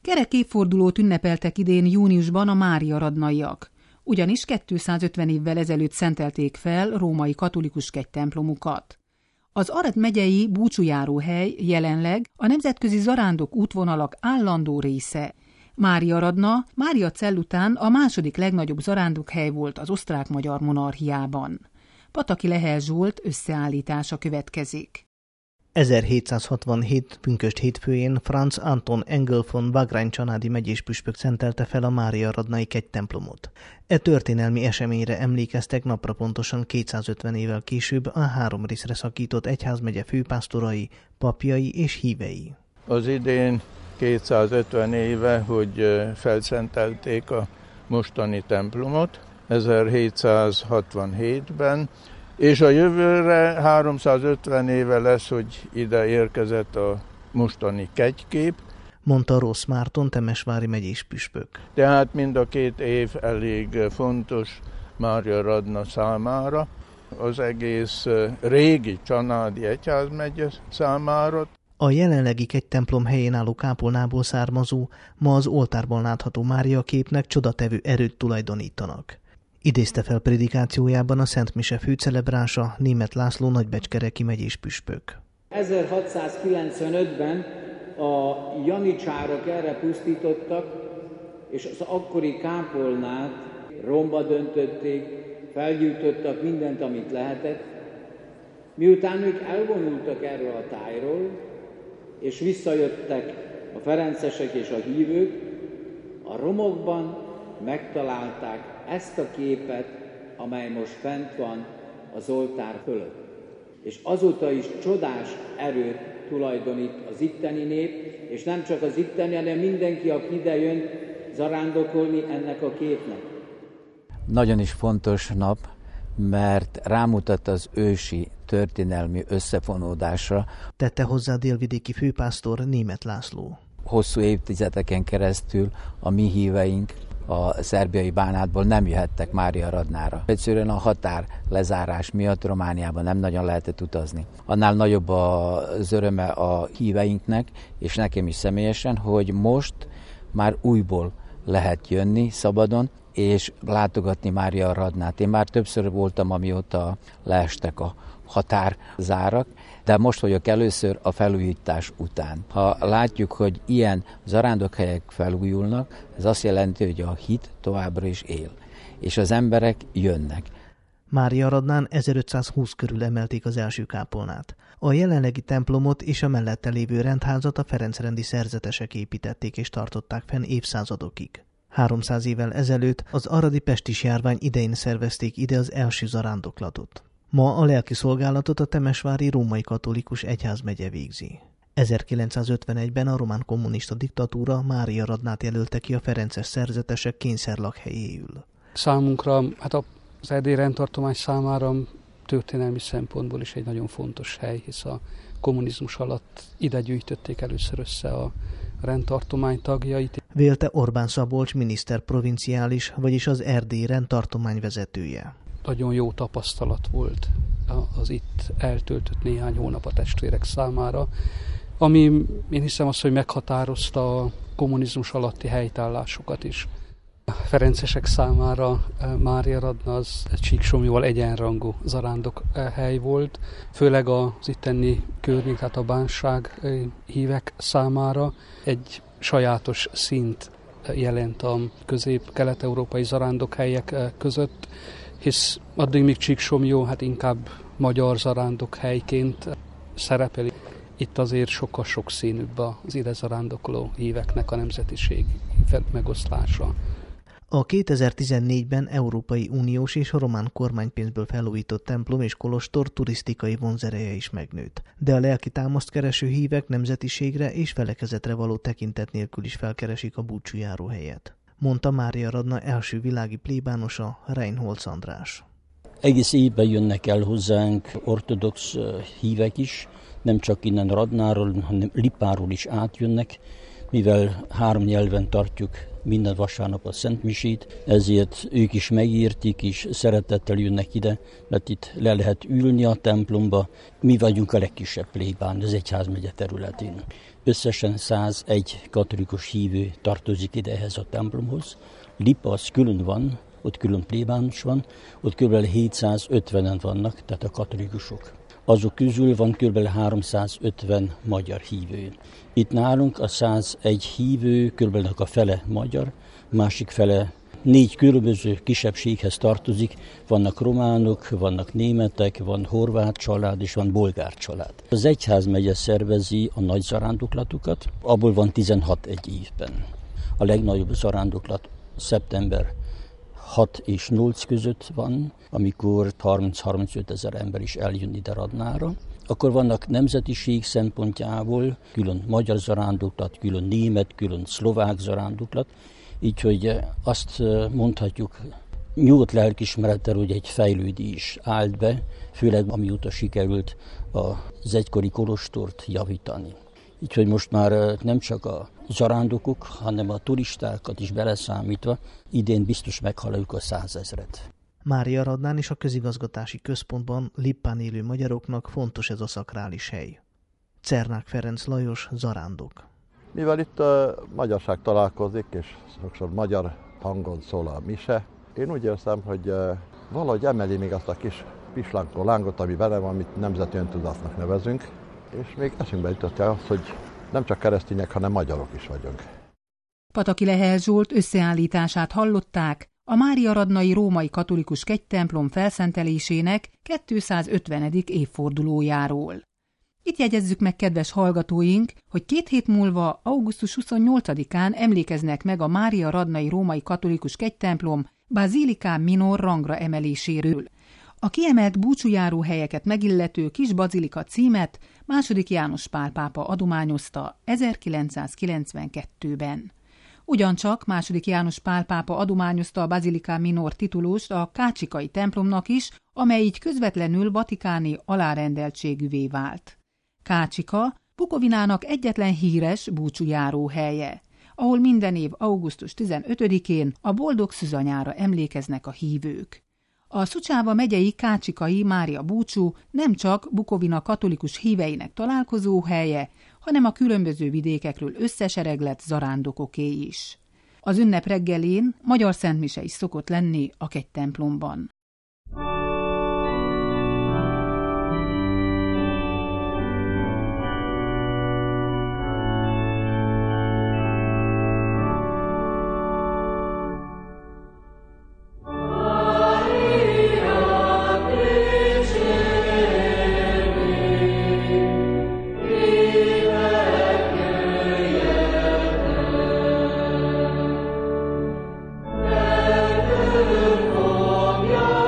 Kerek évfordulót ünnepeltek idén júniusban a Mária Radnaiak, ugyanis kétszázötven évvel ezelőtt szentelték fel római katolikus kegytemplomukat. Az Arad megyei búcsújáróhely jelenleg a nemzetközi zarándok útvonalak állandó része. Mária Radna Mária Cell után a második legnagyobb zarándokhely volt az osztrák-magyar monarchiában. Pataki Lehel Zsolt összeállítása következik. ezerhétszázhatvanhét pünkösd hétfőjén Franz Anton Engel von Wagrain családi megyéspüspök szentelte fel a Mária Radnai kegytemplomot. E történelmi eseményre emlékeztek napra pontosan kétszázötven évvel később a három részre szakított egyházmegye főpásztorai, papjai és hívei. Az idén kétszázötven éve, hogy felszentelték a mostani templomot, ezerhétszázhatvanhétben, és a jövőre háromszázötven éve lesz, hogy ide érkezett a mostani kegykép, mondta Rossz Márton temesvári megyéspüspök. Tehát mind a két év elég fontos Mária Radna számára, az egész régi csanádi egyházmegye számára. A jelenlegi kegytemplom helyén álló kápolnából származó, ma az oltárban látható Mária képnek csodatevő erőt tulajdonítanak. Idézte fel prédikációjában a Szent Mise főcelebránsa, Németh László nagybecskereki megyéspüspök. ezerhatszázkilencvenötben a janicsárok erre pusztítottak, és az akkori kápolnát romba döntötték, felgyújtottak mindent, amit lehetett. Miután ők elvonultak erről a tájról, és visszajöttek a ferencesek és a hívők, a romokban megtalálták ezt a képet, amely most fent van az oltár fölött. És azóta is csodás erőt tulajdonít az itteni nép, és nem csak az itteni, hanem mindenki, aki ide jön zarándokolni ennek a képnek. Nagyon is fontos nap, mert rámutat az ősi történelmi összefonódásra. Tette hozzá délvidéki főpásztor Németh László. Hosszú évtizedeken keresztül a mi híveink a szerbiai Bánátból nem jöhettek Mária Radnára. Egyszerűen a határ lezárás miatt Romániában nem nagyon lehetett utazni. Annál nagyobb az öröme a híveinknek, és nekem is személyesen, hogy most már újból lehet jönni szabadon, és látogatni Mária Radnát. Én már többször voltam, amióta leestek a határzárak, de most vagyok először a felújítás után. Ha látjuk, hogy ilyen zarándokhelyek felújulnak, ez azt jelenti, hogy a hit továbbra is él, és az emberek jönnek. Mária Radnán ezerötszázhúsz körül emelték az első kápolnát. A jelenlegi templomot és a mellette lévő rendházat a ferencrendi szerzetesek építették és tartották fenn évszázadokig. háromszáz évvel ezelőtt az aradi pestis járvány idején szervezték ide az első zarándoklatot. Ma a lelki szolgálatot a temesvári római katolikus egyházmegye végzi. ezerkilencszázötvenegyben a román kommunista diktatúra Mária Radnát jelölte ki a ferences szerzetesek kényszerlakhelyéül. Számunkra, hát az erdélyi rendtartomány számára történelmi szempontból is egy nagyon fontos hely, hisz a kommunizmus alatt ide gyűjtötték először össze a rendtartomány tagjait. Vélte Orbán Szabolcs miniszter provinciális, vagyis az erdélyi rendtartomány vezetője. Nagyon jó tapasztalat volt az itt eltöltött néhány hónap a testvérek számára, ami én hiszem az, hogy meghatározta a kommunizmus alatti helytállásokat is. A ferencesek számára Mária Radna az Csíksomlyval egyenrangú zarándok hely volt, főleg az itteni környék, tehát a bánság hívek számára egy sajátos szint jelent a közép-kelet-európai zarándokhelyek között, hisz addig még Csíksomlyó hát inkább magyar zarándokhelyként szerepel. Itt azért sokkal sokszínűbb az ide zarándokoló híveknek a nemzetiség megoszlása. A kétezer-tizennégyben Európai Uniós és román kormánypénzből felújított templom és kolostor turisztikai vonzereje is megnőtt, de a lelki támaszt kereső hívek nemzetiségre és felekezetre való tekintet nélkül is felkeresik a búcsújáróhelyet, mondta Mária Radna első világi plébánosa, Reinholz András. Egész évben jönnek el hozzánk ortodox hívek is, nem csak innen Radnáról, hanem Lipáról is átjönnek, mivel három nyelven tartjuk minden vasárnap a szentmisét, ezért ők is megértik, és szeretettel jönnek ide, mert itt le lehet ülni a templomba. Mi vagyunk a legkisebb plébán az egyházmegye területén. Összesen százegy katolikus hívő tartozik ide ehhez a templomhoz. Lipa az külön van, ott külön plébános van, ott kb. hétszázötvenen vannak, tehát a katolikusok. Azok közül van kb. háromszázötven magyar hívő. Itt nálunk a százegy hívő, kb. A fele magyar, másik fele négy különböző kisebbséghez tartozik. Vannak románok, vannak németek, van horvát család és van bolgár család. Az egyházmegye szervezi a nagy zarándoklatokat, abból van tizenhat egy évben. A legnagyobb zarándoklat szeptember hat és nyolc között van, amikor harminc-harmincöt ezer ember is eljön ide Radnára. Akkor vannak nemzetiség szempontjából külön magyar zarándoklat, külön német, külön szlovák zarándoklat, így hogy azt mondhatjuk, nyugodt lelkismerettel, hogy egy fejlődés állt be, főleg amióta sikerült az egykori kolostort javítani. Így hogy most már nem csak a zarándokok, hanem a turistákat is beleszámítva, idén biztos meghaladjuk a százezret. Mária Radnán és a közigazgatási központban Lippán élő magyaroknak fontos ez a szakrális hely. Czernák Ferenc Lajos, zarándok. Mivel itt a magyarság találkozik, és sokszor magyar hangon szól a mise, én úgy érzem, hogy valahogy emeli még azt a kis pislánkó lángot, ami benne van, amit nemzeti öntudatnak nevezünk, és még eszünkbe jutott el az, hogy nem csak keresztények, hanem magyarok is vagyunk. Pataki Lehel Zsolt összeállítását hallották a Mária Radnai római katolikus kegytemplom felszentelésének kétszázötvenedik évfordulójáról. Itt jegyezzük meg, kedves hallgatóink, hogy két hét múlva, augusztus huszonnyolcadikán emlékeznek meg a Mária Radnai római katolikus kegytemplom Basilicán Minor rangra emeléséről. A kiemelt búcsújáró helyeket megillető kis bazilika címet második János Pál pápa adományozta ezerkilencszázkilencvenkettőben. Ugyancsak második János Pál pápa adományozta a Basilicán Minor titulust a kácsikai templomnak is, amely így közvetlenül vatikáni alárendeltségűvé vált. Kácsika Bukovinának egyetlen híres búcsújáró helye, ahol minden év augusztus tizenötödikén a boldog szűzanyára emlékeznek a hívők. A Szucsáva megyei kácsikai Mária búcsú nem csak Bukovina katolikus híveinek találkozó helye, hanem a különböző vidékekről összesereglett zarándokoké is. Az ünnep reggelén magyar szentmise is szokott lenni a kegytemplomban. Yeah.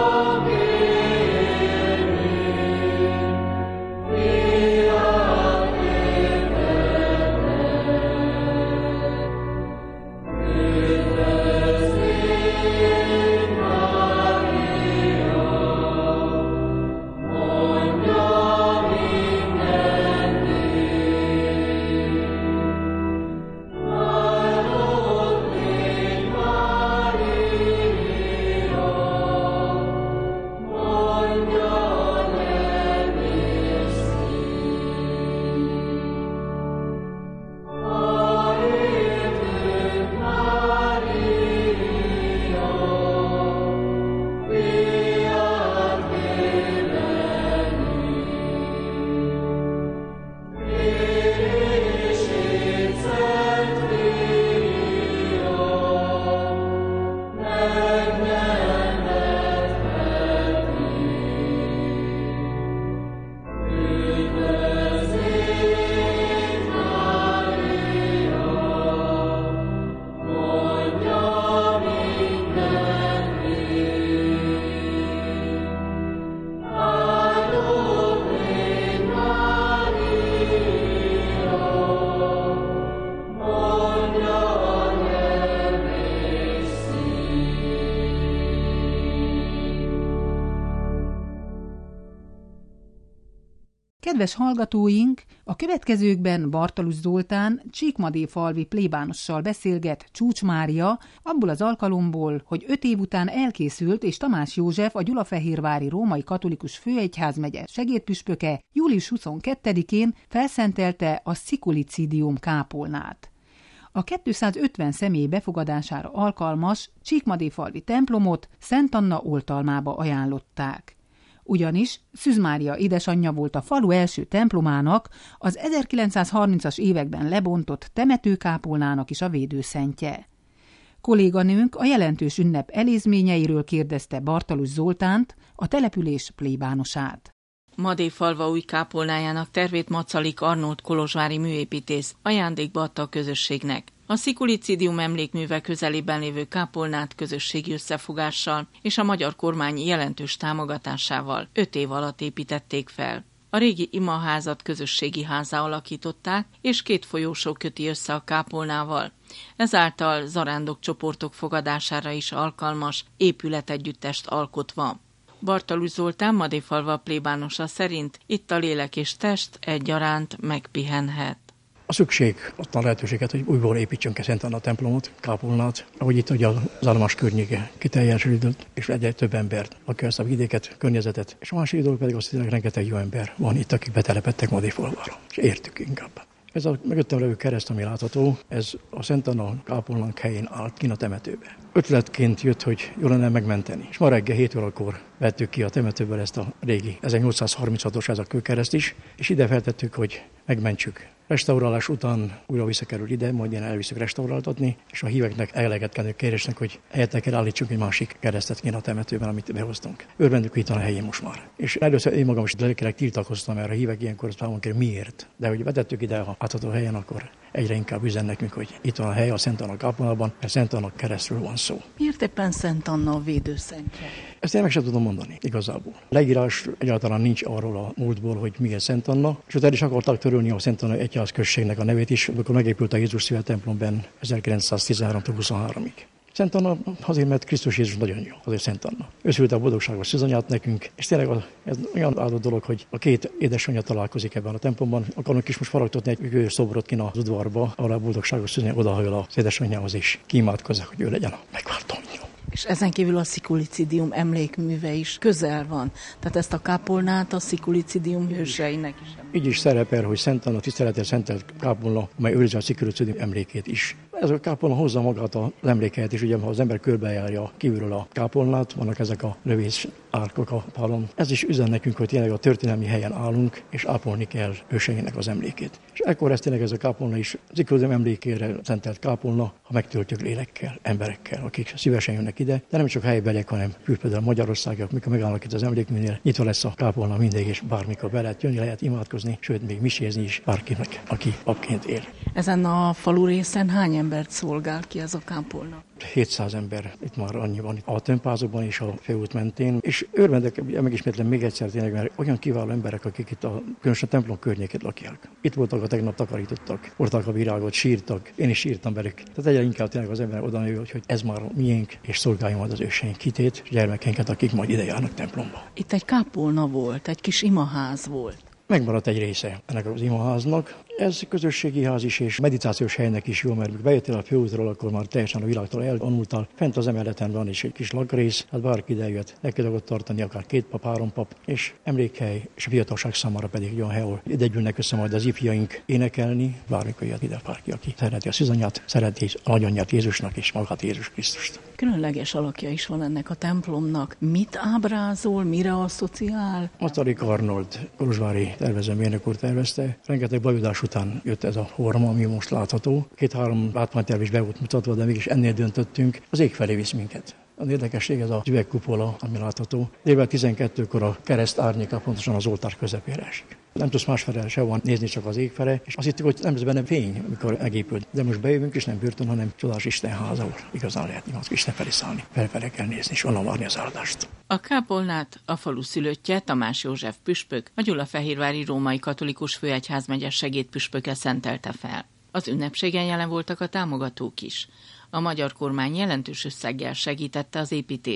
Kedves hallgatóink, a következőkben Bartalus Zoltán csíkmadéfalvi plébánossal beszélget Csúcs Mária abból az alkalomból, hogy öt év után elkészült és Tamás József, a gyulafehérvári római katolikus főegyházmegye segédpüspöke július huszonkettedikén felszentelte a szikulicidium kápolnát. A kétszázötven személy befogadására alkalmas csíkmadéfalvi templomot Szent Anna oltalmába ajánlották. Ugyanis Szűz Mária édesanyja volt a falu első templomának, az ezerkilencszázharmincas években lebontott temetőkápolnának is a védőszentje. Kolléganőnk a jelentős ünnep elézményeiről kérdezte Bartalus Zoltánt, a település plébánosát. Madéfalva új kápolnájának tervét Macalik Arnold kolozsvári műépítész ajándékba adta a közösségnek. A szikulicidium emlékműve közelében lévő kápolnát közösségi összefogással és a magyar kormány jelentős támogatásával öt év alatt építették fel. A régi imaházat közösségi házá alakították, és két folyósó köti össze a kápolnával. Ezáltal zarándok csoportok fogadására is alkalmas épületegyüttest alkotva. Bartalus Zoltán Madéfalva plébánosa szerint itt a lélek és test egyaránt megpihenhet. A szükség adta a lehetőséget, hogy újból építsünk Szent Anna templomot, kápolnát, ahogy itt ugye az állomás környéke kiteljesült, és egyre több embert, aki ezt a vidéket, környezetet, és a másik dolog pedig azt, hogy rengeteg jó ember van itt, akik betelepedtek Madéfalvára, és értük inkább. Ez a mögöttem levő kereszt, ami látható, ez a Szent Anna kápolnánk helyén állt kint a temetőbe. Ötletként jött, hogy jó lenne megmenteni. És ma reggel hét órakor vettük ki a temetőből ezt a régi ezernyolcszázharminchatos ez a kőkereszt is, és ide feltettük, hogy megmentsük. Restaurálás után újra visszakerül ide, majd én elviszük restauráltatni, és a híveknek eleget kell kérésnek, hogy helyette kell állítsunk egy másik keresztet kint a temetőben, amit behoztunk. Örvendük itt a helyén most már. És először én magam is lelkileg tiltakoztam, mert a hívek ilyenkor számon kell miért. De hogy vetettük ide a átható helyen, akkor egyre inkább üzen nekünk, hogy itt van a hely a Szent Anna kápolnában, mert Szent Anna keresztről van szó. Miért éppen Szent Anna a védőszentje? Ezt én meg sem tudom mondani, igazából. Leírás egyáltalán nincs arról a múltból, hogy mi a Szent Anna, és utána is akarták törölni a Szent Anna egyházközségnek a nevét is, amikor megépült a Jézus Szíve templomban ezerkilencszáztizenháromtól huszonháromig. Szent Anna azért, mert Krisztus Jézus nagyon jó, azért Szent Anna. Ő szülte a boldogságos szűzanyát nekünk, és tényleg ez olyan áldott dolog, hogy a két édesanyja találkozik ebben a templomban. Akarunk is most faragtatni egy ő szobrot kint az udvarba, ahol a boldogságos szűzanya odahajol az édesanyjához, és kiimádkozzák, hogy ő legyen a megváltó. És ezen kívül a szikulicidium emlékműve is közel van. Tehát ezt a kápolnát a szikulicidium hőseinek is emlék. Így is szerepel, hogy Szent Anna tiszteletre szentelt kápolna, amely őrzi a szikulicidium emlékét is. Ez a kápolna hozza magát az emlékeit is, ugye ha az ember körbejárja kívülről a kápolnát, vannak ezek a lövész árkok a falon. Ez is üzen nekünk, hogy tényleg a történelmi helyen állunk, és ápolni kell őseinek az emlékét. És ekkor ez tényleg ez a kápolna is szikulicidium emlékére szentelt kápolna, ha megtöltjük lélekkel, emberekkel, akik szívesen jönnek ide, de nem csak helybeliek, hanem például Magyarországiak, mikor megállnak itt az emlékműnél, nyitva lesz a kápolna mindig, és bármikor be lehet jönni, lehet imádkozni, sőt még misézni is bárkinek, aki papként él. Ezen a falu részen hány embert szolgál ki ez a kápolna? hétszáz ember, itt már annyi van a tömbházokban és a főút mentén, és örvendek, megismétlem még egyszer tényleg, mert olyan kiváló emberek, akik itt a különösen templom környékét lakják. Itt voltak, a tegnap takarítottak, hordták a virágot, sírtak, én is sírtam velük. Tehát egyre inkább tényleg az ember oda jön, hogy ez már miénk, és szolgáljon majd az őseink hitét, és gyermekeinket, akik majd ide járnak templomba. Itt egy kápolna volt, egy kis imaház volt. Megmaradt egy része ennek az imaháznak. Ez közösségi ház is, és meditációs helynek is jó, mert bejöttél a főútról, akkor már teljesen a világtól elvonultál. Fent az emeleten van is egy kis lakrész, hát bárki ide jött, le kell ott tartani, akár két pap, három pap, és emlékhely, és a fiatalság számára pedig olyan hely, ahol ide gyűlnek össze majd az ifjaink énekelni, bármikor jött ide bárki, aki szereti a szűzanyát, szereti a nagyanyját Jézusnak és magát Jézus Krisztust. Különleges alakja is van ennek a templomnak. Mit ábrázol, mire asszociál? Macalik Arnold kolozsvári tervezőmérnök úr tervezte. Rengeteg bajudás után jött ez a forma, ami most látható. Két-három látványterv is be volt mutatva, de mégis ennél döntöttünk. Az ég felé visz minket. Az érdekesség ez az üvegkupola, ami látható. Délben tizenkettőkor a kereszt árnyéka pontosan az oltár közepére esik. Nem tudsz másfelé sehova nézni, csak az ég fele, és azt hittük, hogy nem lesz benne fény, amikor megépült. De most bejövünk, és nem börtön, hanem csodás Isten háza, ahol igazán lehet nyugodtan Isten felé szállni. Felfele kell nézni, és onnan várni az áldást. A kápolnát a falu szülöttje, Tamás József püspök, a gyulafehérvári római katolikus főegyházmegye segédpüspöke szentelte fel. Az ünnepségen jelen voltak a támogatók is. A magyar kormány jelentős összeggel segítette az építést.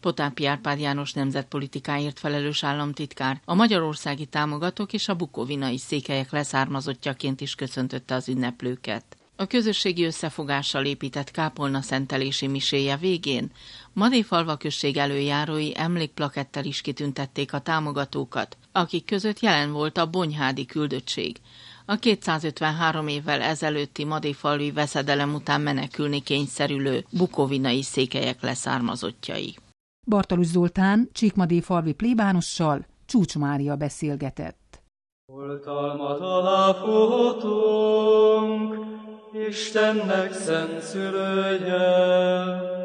Potápi Árpád János nemzetpolitikáért felelős államtitkár a magyarországi támogatók és a bukovinai székelyek leszármazottjaként is köszöntötte az ünneplőket. A közösségi összefogással épített kápolna szentelési miséje végén Madéfalva község előjárói emlékplakettel is kitüntették a támogatókat, akik között jelen volt a bonyhádi küldöttség, a kétszázötvenhárom évvel ezelőtti madéfalvi veszedelem után menekülni kényszerülő bukovinai székelyek leszármazottjai. Bartalus Zoltán csíkmadéfalvi plébánossal Csúcs Mária beszélgetett. Oltalmat alá futunk, Istennek szent szülője,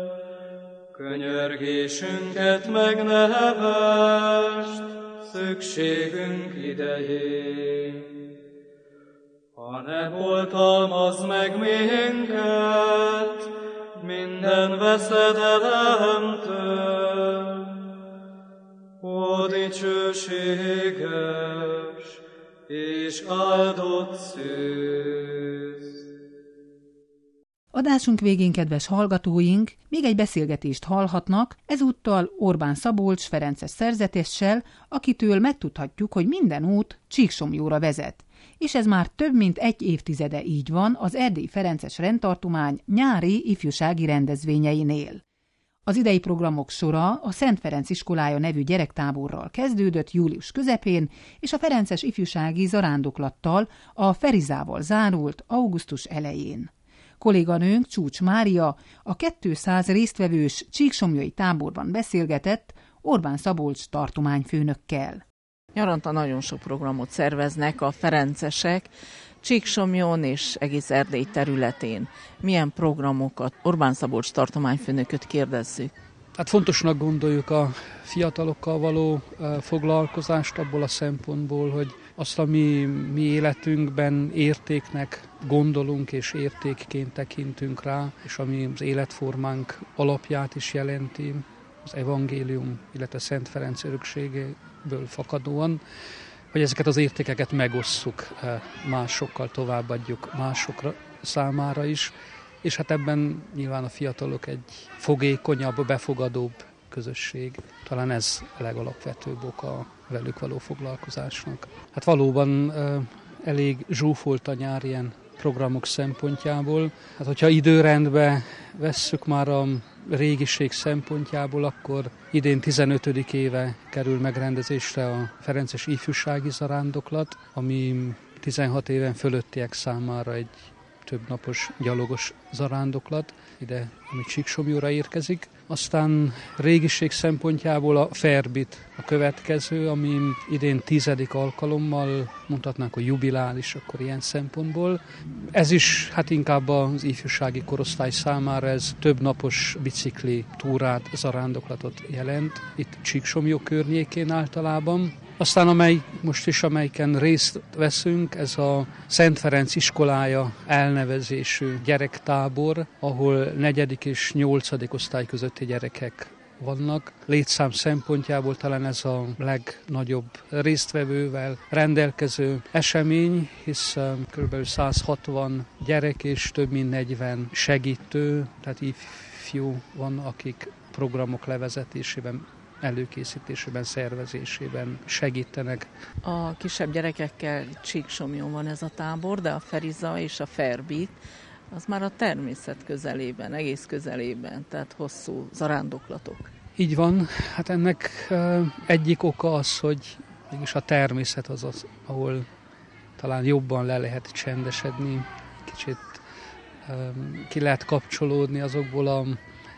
könyörgésünket megnehevest, szükségünk idején. Ha nem oltalmaz meg minket minden veszedelemtől, ó dicsőséges és áldott szűz. Adásunk végén, kedves hallgatóink, még egy beszélgetést hallhatnak, ezúttal Orbán Szabolcs ferences szerzetessel, akitől megtudhatjuk, hogy minden út Csíksomlyóra vezet. És ez már több mint egy évtizede így van az Erdélyi Ferences Rendtartomány nyári ifjúsági rendezvényeinél. Az idei programok sora a Szent Ferenc iskolája nevű gyerektáborral kezdődött július közepén, és a ferences ifjúsági zarándoklattal, a Ferizával zárult augusztus elején. Kolléganőnk Csúcs Mária a kétszáz résztvevős csíksomlyói táborban beszélgetett Orbán Szabolcs tartományfőnökkel. Nyaranta nagyon sok programot szerveznek a ferencesek Csíksomlyón és egész Erdély területén. Milyen programokat? Orbán Szabolcs tartományfőnököt kérdezzük. Hát fontosnak gondoljuk a fiatalokkal való foglalkozást abból a szempontból, hogy azt, ami mi életünkben értéknek gondolunk és értékként tekintünk rá, és ami az életformánk alapját is jelenti, az evangélium, illetve Szent Ferenc örökségéből fakadóan, hogy ezeket az értékeket megosszuk másokkal, továbbadjuk másokra számára is, és hát ebben nyilván a fiatalok egy fogékonyabb, befogadóbb közösség. Talán ez a legalapvetőbb oka a velük való foglalkozásnak. Hát valóban elég zsúfolt a nyár ilyen programok szempontjából. Hát hogyha időrendbe vesszük már a régiség szempontjából, akkor idén tizenötödik éve kerül megrendezésre a ferences ifjúsági zarándoklat, ami tizenhat éven fölöttiek számára egy több napos gyalogos zarándoklat, ide, ami Csíksomlyóra érkezik. Aztán régiség szempontjából a Ferbit a következő, ami idén tizedik alkalommal, mondhatnánk, hogy jubilális akkor ilyen szempontból. Ez is hát inkább az ifjúsági korosztály számára ez több napos bicikli túrát, zarándoklatot jelent, itt Csíksomlyó környékén általában. Aztán amely most is, amelyiken részt veszünk, ez a Szent Ferenc iskolája elnevezésű gyerektábor, ahol negyedik és nyolcadik osztály közötti gyerekek vannak. Létszám szempontjából talán ez a legnagyobb résztvevővel rendelkező esemény, hisz kb. száz hatvan gyerek és több mint negyven segítő, tehát ifjú van, akik programok levezetésében, előkészítésében, szervezésében segítenek. A kisebb gyerekekkel Csíksomlyón van ez a tábor, de a Feriza és a Ferbit, az már a természet közelében, egész közelében, tehát hosszú zarándoklatok. Így van, hát ennek egyik oka az, hogy mégis a természet az, az ahol talán jobban le lehet csendesedni, kicsit ki lehet kapcsolódni azokból a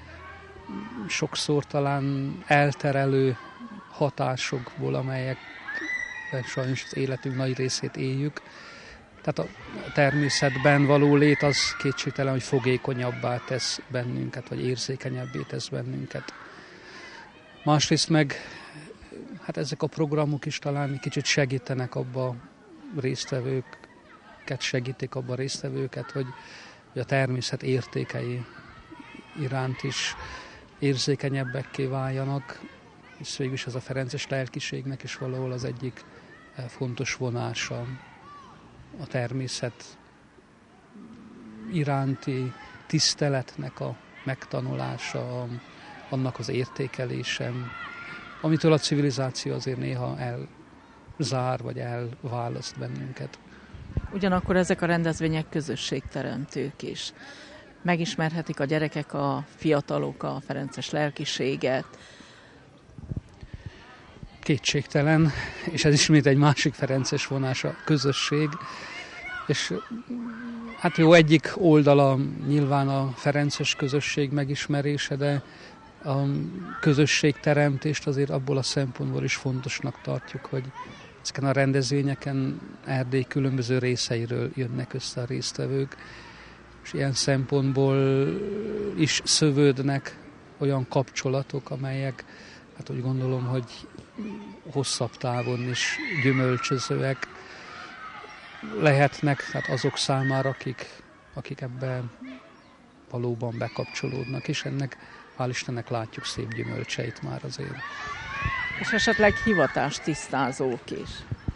sokszor talán elterelő hatásokból, amelyek sajnos az életünk nagy részét éljük. Tehát a természetben való lét az kétségtelen, hogy fogékonyabbá tesz bennünket, vagy érzékenyebbé tesz bennünket. Másrészt meg hát ezek a programok is talán kicsit segítenek abba résztvevőket, segítik abba résztvevőket, hogy, hogy a természet értékei iránt is érzékenyebbekké váljanak, és végülis ez a ferences lelkiségnek is valahol az egyik fontos vonása, a természet iránti tiszteletnek a megtanulása, a annak az értékelésem, amitől a civilizáció azért néha elzár, vagy elválaszt bennünket. Ugyanakkor ezek a rendezvények közösségteremtők is. Megismerhetik a gyerekek, a fiatalok a ferences lelkiséget. Kétségtelen, és ez ismét egy másik ferences vonás, a közösség. És hát jó, egyik oldala nyilván a ferences közösség megismerése, de a közösségteremtést azért abból a szempontból is fontosnak tartjuk, hogy ezeken a rendezvényeken Erdély különböző részeiről jönnek össze a résztvevők, és ilyen szempontból is szövődnek olyan kapcsolatok, amelyek, hát úgy gondolom, hogy hosszabb távon is gyümölcsözőek lehetnek, tehát azok számára, akik, akik ebben valóban bekapcsolódnak, és ennek hál' Istennek látjuk szép gyümölcseit már azért. És esetleg hivatástisztázók is?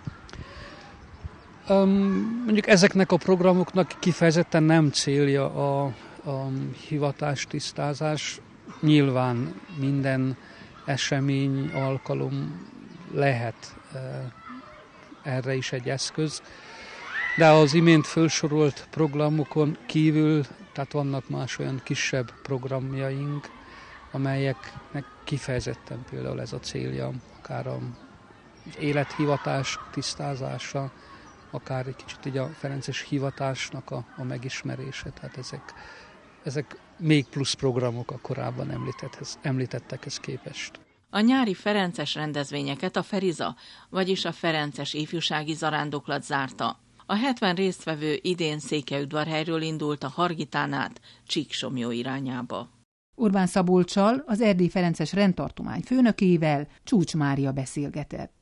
Um, mondjuk ezeknek a programoknak kifejezetten nem célja a, a hivatástisztázás. Nyilván minden esemény, alkalom lehet uh, erre is egy eszköz, de az imént felsorolt programokon kívül, tehát vannak más olyan kisebb programjaink, amelyeknek kifejezetten például ez a célja, akár az élethivatás tisztázása, akár egy kicsit így a ferences hivatásnak a, a megismerése, tehát ezek, ezek még plusz programok a korábban említettekhez képest. A nyári ferences rendezvényeket a Feriza, vagyis a Ferences Ifjúsági Zarándoklat zárta. A hetven résztvevő idén Székelyudvarhelyről indult a Hargitán át Csíksomlyó irányába. Orbán Szabolccsal, az Erdély Ferences rendtartomány főnökével Csúcs Mária beszélgetett.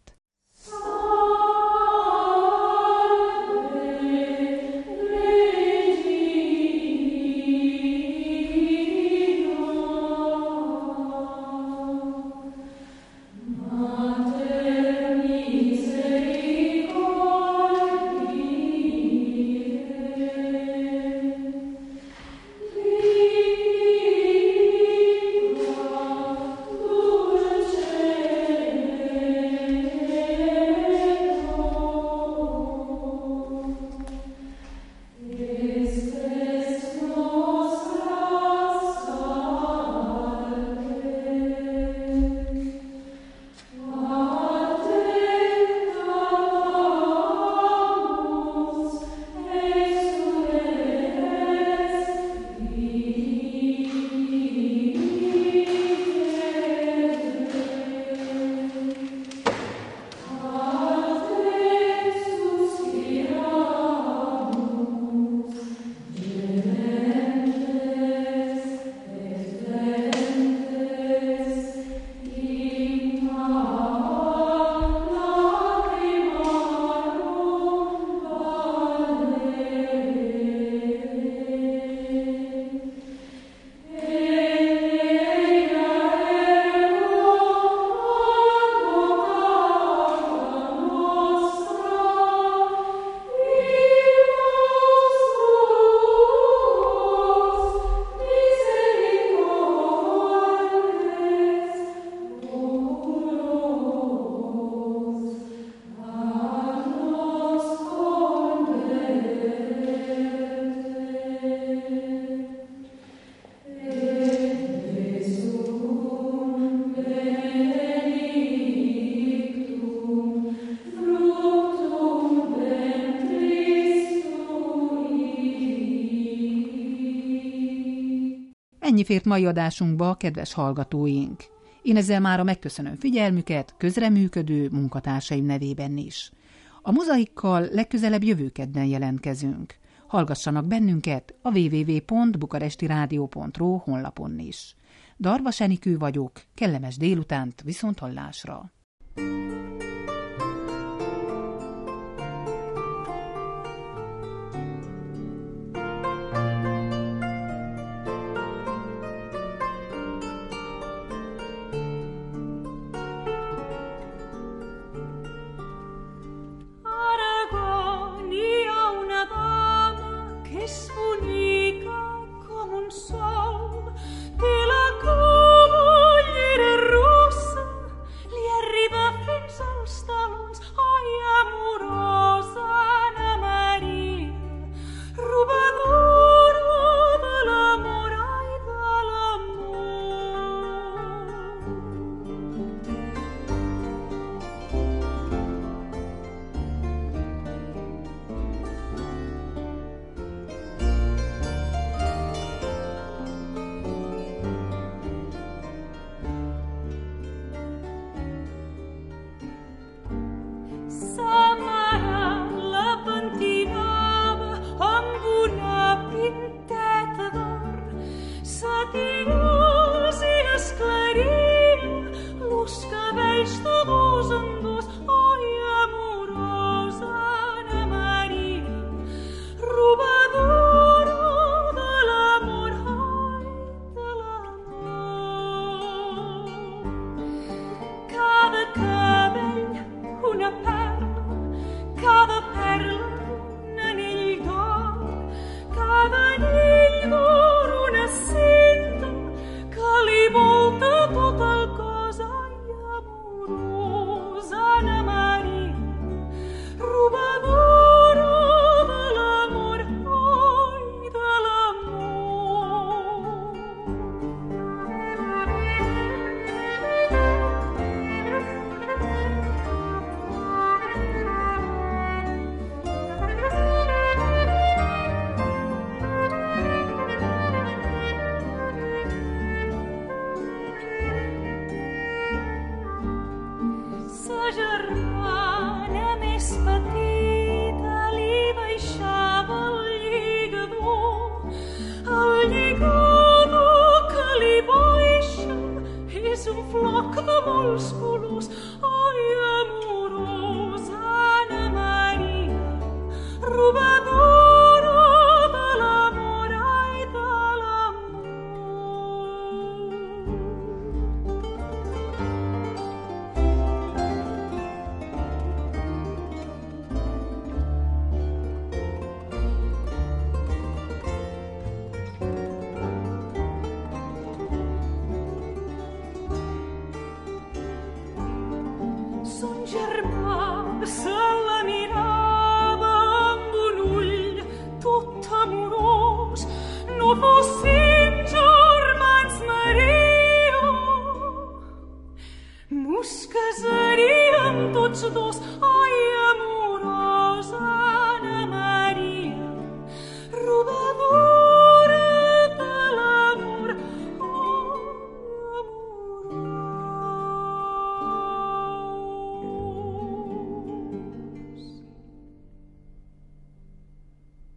Ennyi fért mai adásunkba, kedves hallgatóink. Én ezzel mára megköszönöm figyelmüket, közreműködő munkatársaim nevében is. A Mozaikkal legközelebb jövő kedden jelentkezünk. Hallgassanak bennünket a double-u double-u double-u pont bukarestiradio pont ro honlapon is. Darvas Enikő vagyok, kellemes délutánt, viszonthallásra! Spunica come un sol, te la como Você